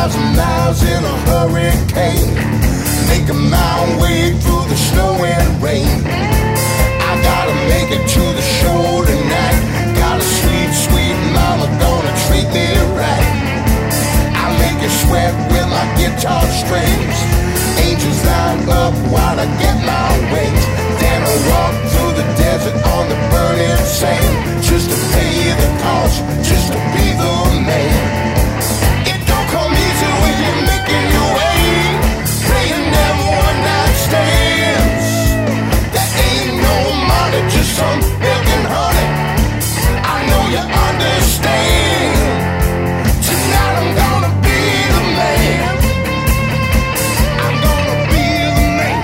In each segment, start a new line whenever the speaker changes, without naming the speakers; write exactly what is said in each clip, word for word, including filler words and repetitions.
thousand miles in a hurricane, making my way through the snow and rain. I gotta make it to the show tonight. Got a sweet, sweet mama gonna treat me right. I make her sweat with my guitar strings. Angels line up while I get my wings. Then I walk through the desert on the burning sand, just to pay the cost, just to be the man. It don't come easy when you're making your way, playing them one night stands. There ain't no money, just some milk and honey. I know you understand. Tonight I'm gonna be the man. I'm gonna be the man.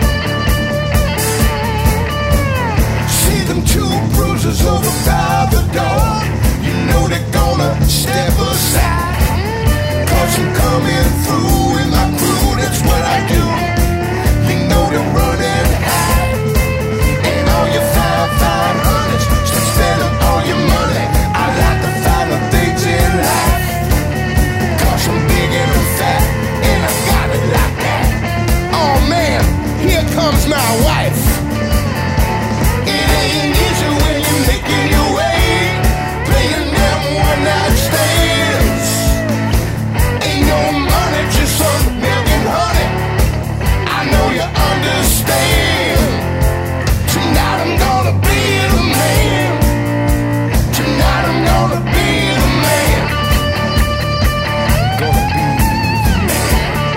See them two bruises over by the door. You know they're gonna step aside, 'cause I'm coming through with my crew, that's what I do. You know they're running high, and all your fine, fine honeys, start spending all your money. I like to find the things in life, 'cause I'm big and I'm fat, and I got it like that. Oh man, here comes my wife. It ain't easy when you're making your way, playing them one night stands. Ain't no money, just some milk and honey. I know you understand. Tonight I'm gonna be the man. Tonight I'm gonna be the man. Gonna be the man.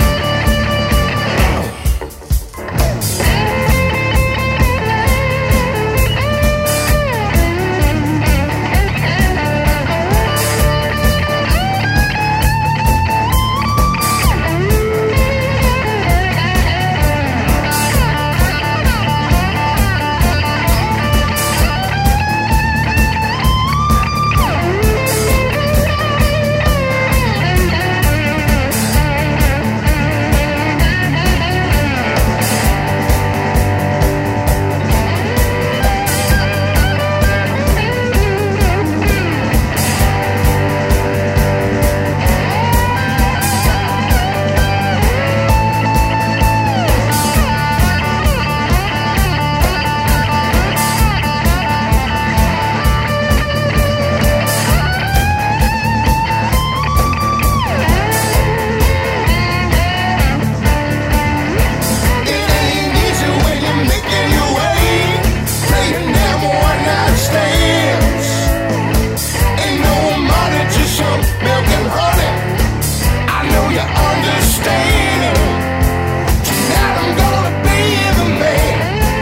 It ain't easy when you're making your way, playing them one night stands. Ain't no money, just some milk and honey. I know you understand. Tonight I'm gonna be the man.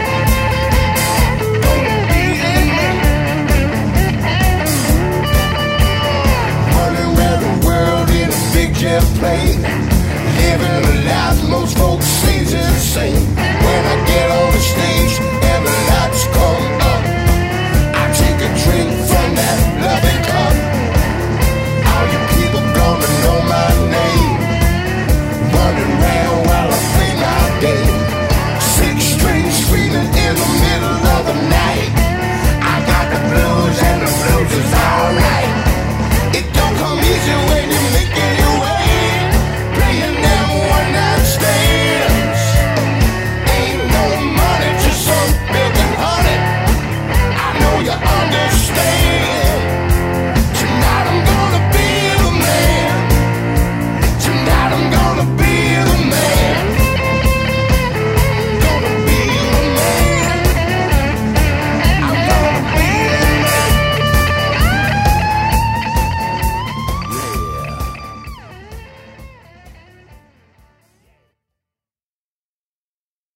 Gonna be the man. Running around the world in a big jet plane, living a life most folks seems insane.